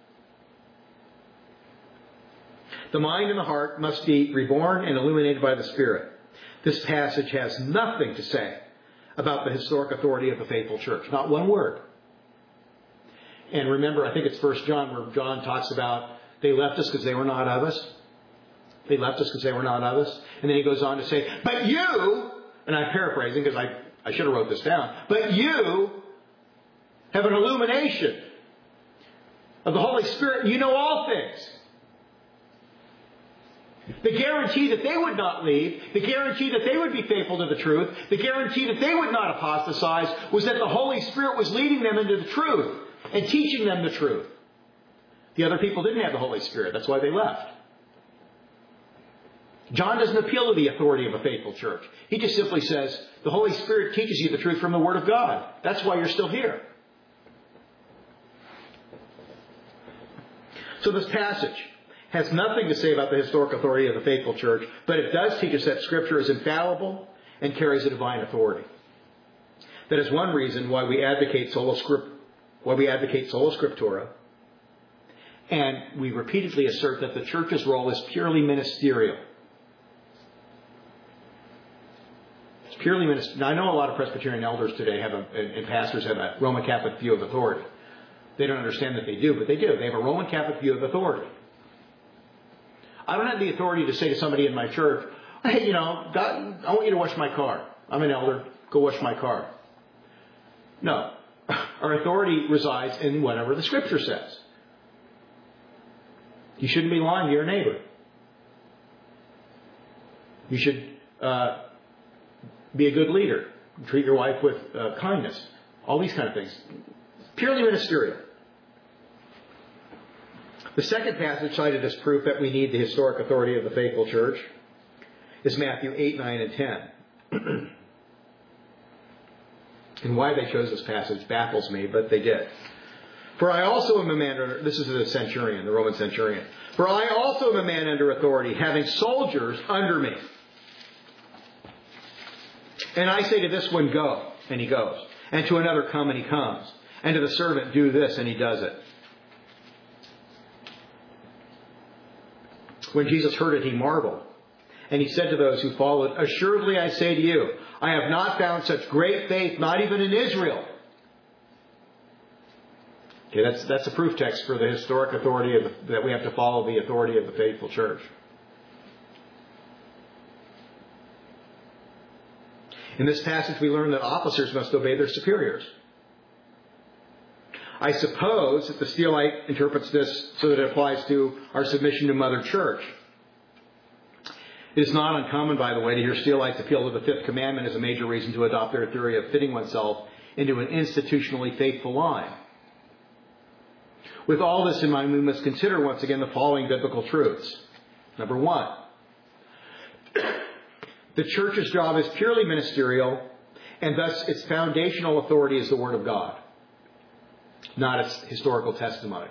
Speaker 1: The mind and the heart must be reborn and illuminated by the Spirit. This passage has nothing to say about the historic authority of the faithful church. Not one word. And remember, I think it's 1 John where John talks about they left us because they were not of us. They left us because they were not of us. And then he goes on to say, but you, and I'm paraphrasing because I should have wrote this down, but you have an illumination of the Holy Spirit. You know all things. The guarantee that they would not leave, the guarantee that they would be faithful to the truth, the guarantee that they would not apostatize was that the Holy Spirit was leading them into the truth and teaching them the truth. The other people didn't have the Holy Spirit. That's why they left. John doesn't appeal to the authority of a faithful church. He just simply says, the Holy Spirit teaches you the truth from the Word of God. That's why you're still here. So this passage has nothing to say about the historic authority of the faithful church, but it does teach us that Scripture is infallible and carries a divine authority. That is one reason why we advocate sola scriptura, and we repeatedly assert that the church's role is purely ministerial. It's purely ministerial. Now, I know a lot of Presbyterian elders today and pastors have a Roman Catholic view of authority. They don't understand that they do, but they do. They have a Roman Catholic view of authority. I don't have the authority to say to somebody in my church, hey, God, I want you to wash my car. I'm an elder. Go wash my car. No. Our authority resides in whatever the Scripture says. You shouldn't be lying to your neighbor. You should be a good leader. Treat your wife with kindness. All these kind of things. Purely ministerial. The second passage cited as proof that we need the historic authority of the faithful church is Matthew 8, 9, and 10. And why they chose this passage baffles me, but they did. For I also am a man under, this is the centurion, the Roman centurion. For I also am a man under authority, having soldiers under me. And I say to this one, go, and he goes. And to another, come, and he comes. And to the servant, do this, and he does it. When Jesus heard it, he marveled. And he said to those who followed, assuredly I say to you, I have not found such great faith, not even in Israel. Okay, that's a proof text for the historic authority that we have to follow the authority of the faithful church. In this passage, we learn that officers must obey their superiors. I suppose that the Steelite interprets this so that it applies to our submission to Mother Church. It is not uncommon, by the way, to hear Steelites appeal to the fifth commandment as a major reason to adopt their theory of fitting oneself into an institutionally faithful line. With all this in mind, we must consider once again the following biblical truths. Number one, the church's job is purely ministerial, and thus its foundational authority is the Word of God, not its historical testimony.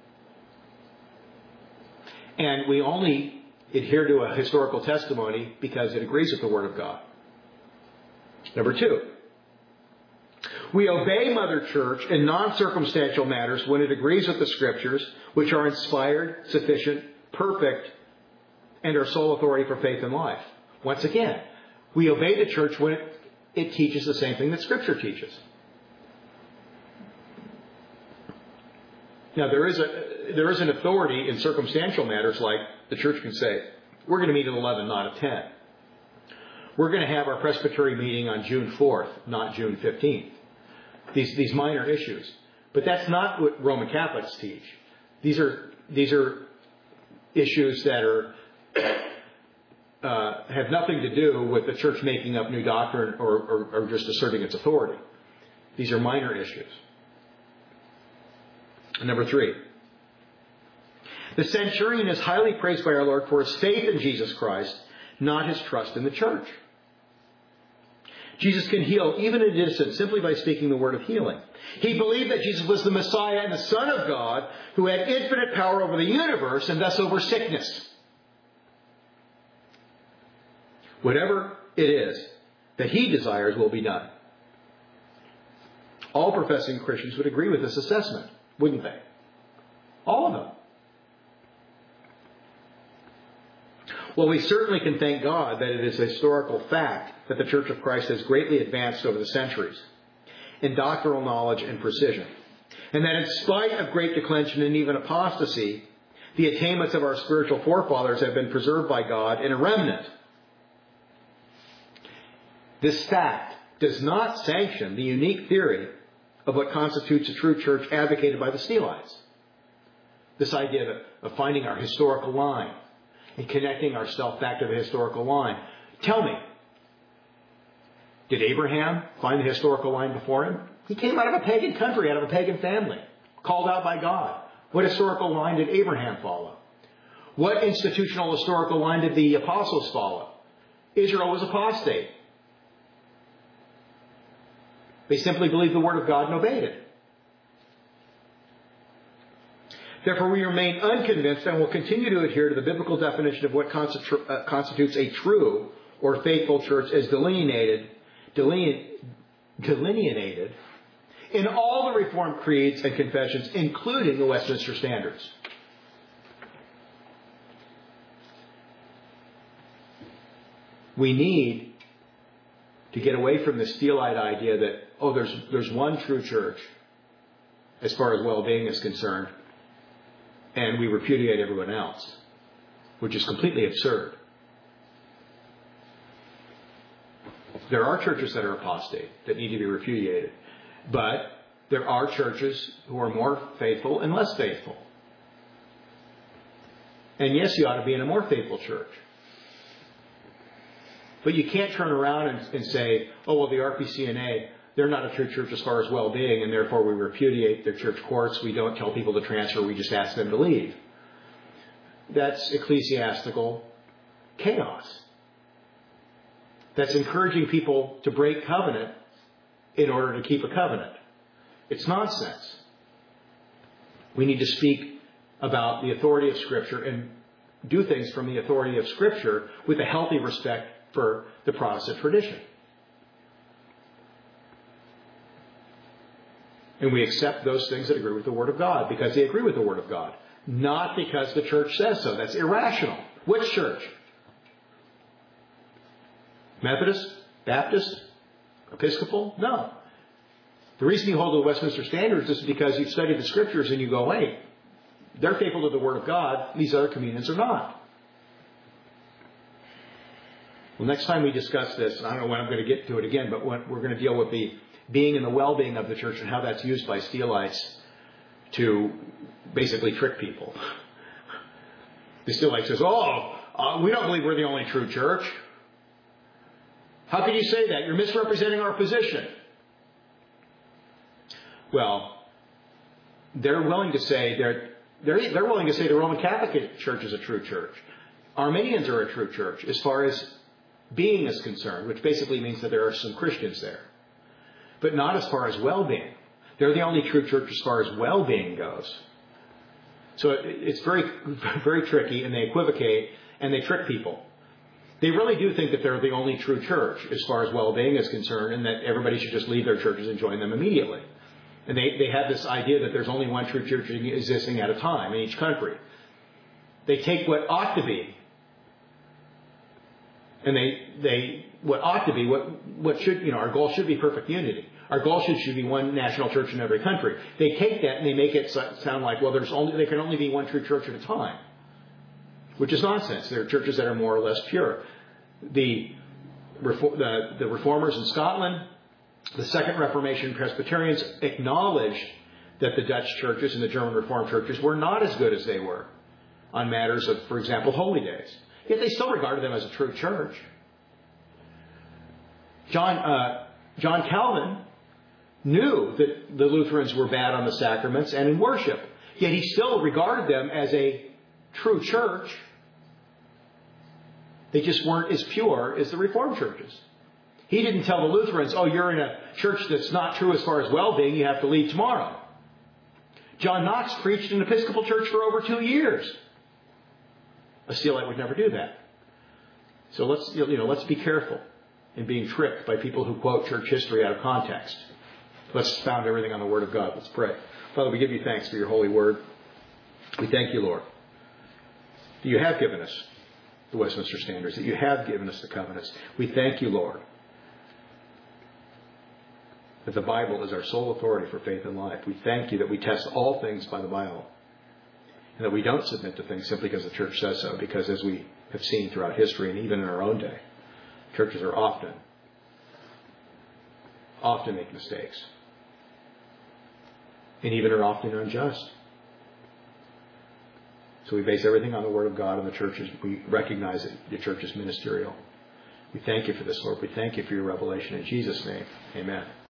Speaker 1: And we only adhere to a historical testimony because it agrees with the Word of God. Number two, we obey Mother Church in non-circumstantial matters when it agrees with the Scriptures, which are inspired, sufficient, perfect, and are sole authority for faith and life. Once again, we obey the church when it teaches the same thing that Scripture teaches. Now, there is an authority in circumstantial matters, like the church can say, we're going to meet at 11, not at 10. We're going to have our presbytery meeting on June 4th, not June 15th. These minor issues. But that's not what Roman Catholics teach. These are issues that are have nothing to do with the church making up new doctrine or just asserting its authority. These are minor issues. Number three, the centurion is highly praised by our Lord for his faith in Jesus Christ, not his trust in the church. Jesus can heal even an innocent simply by speaking the word of healing. He believed that Jesus was the Messiah and the Son of God who had infinite power over the universe and thus over sickness. Whatever it is that he desires will be done. All professing Christians would agree with this assessment, wouldn't they? All of them. Well, we certainly can thank God that it is a historical fact that the Church of Christ has greatly advanced over the centuries in doctrinal knowledge and precision. And that in spite of great declension and even apostasy, the attainments of our spiritual forefathers have been preserved by God in a remnant. This fact does not sanction the unique theory of what constitutes a true church advocated by the Steelites. This idea of finding our historical line and connecting ourselves back to the historical line. Tell me, did Abraham find the historical line before him? He came out of a pagan country, out of a pagan family, called out by God. What historical line did Abraham follow? What institutional historical line did the apostles follow? Israel was apostate. They simply believed the word of God and obeyed it. Therefore, we remain unconvinced and will continue to adhere to the biblical definition of what constitutes a true or faithful church as delineated in all the Reformed creeds and confessions, including the Westminster Standards. We need to get away from the Steelite idea that, there's one true church as far as well-being is concerned, and we repudiate everyone else. which is completely absurd. There are churches that are apostate, that need to be repudiated. But there are churches who are more faithful and less faithful. And yes, you ought to be in a more faithful church. But you can't turn around and say, oh, well, the RPCNA, they're not a true church as far as well-being, and therefore we repudiate their church courts. We don't tell people to transfer. We just ask them to leave. That's ecclesiastical chaos. That's encouraging people to break covenant in order to keep a covenant. It's nonsense. We need to speak about the authority of Scripture and do things from the authority of Scripture with a healthy respect for the Protestant tradition. And we accept those things that agree with the Word of God because they agree with the Word of God. Not because the church says so. That's irrational. Which church? Methodist? Baptist? Episcopal? No. The reason you hold to the Westminster Standards is because you've studied the Scriptures and you go, wait, they're faithful to the Word of God. These other communions are not. Well, next time we discuss this, and I don't know when I'm going to get to it again, but we're going to deal with the being and the well-being of the church and how that's used by Steelites to basically trick people. The Steelite says, we don't believe we're the only true church. How can you say that? You're misrepresenting our position. Well, they're willing to say they're willing to say the Roman Catholic Church is a true church. Armenians are a true church as far as being is concerned, which basically means that there are some Christians there. But not as far as well-being. They're the only true church as far as well-being goes. So it's very, very tricky, and they equivocate, and they trick people. They really do think that they're the only true church as far as well-being is concerned, and that everybody should just leave their churches and join them immediately. And they have this idea that there's only one true church existing at a time in each country. They take what ought to be, and what ought to be, what should, our goal should be perfect unity. Our goal should be one national church in every country. They take that and they make it sound like, well, there can only be one true church at a time, which is nonsense. There are churches that are more or less pure. The Reformers in Scotland, the Second Reformation Presbyterians acknowledged that the Dutch churches and the German Reformed churches were not as good as they were on matters of, for example, holy days. Yet they still regarded them as a true church. John Calvin knew that the Lutherans were bad on the sacraments and in worship. Yet he still regarded them as a true church. They just weren't as pure as the Reformed churches. He didn't tell the Lutherans, you're in a church that's not true as far as well-being, you have to leave tomorrow. John Knox preached in an Episcopal church for over 2 years. A Steelite would never do that. So let's be careful in being tricked by people who quote church history out of context. Let's found everything on the Word of God. Let's pray. Father, we give you thanks for your holy word. We thank you, Lord, that you have given us the Westminster Standards, that you have given us the covenants. We thank you, Lord, that the Bible is our sole authority for faith and life. We thank you that we test all things by the Bible, and that we don't submit to things simply because the church says so, because as we have seen throughout history and even in our own day, churches are often make mistakes. And even are often unjust. So we base everything on the Word of God, and the churches, we recognize that the church is ministerial. We thank you for this, Lord. We thank you for your revelation. In Jesus' name, amen.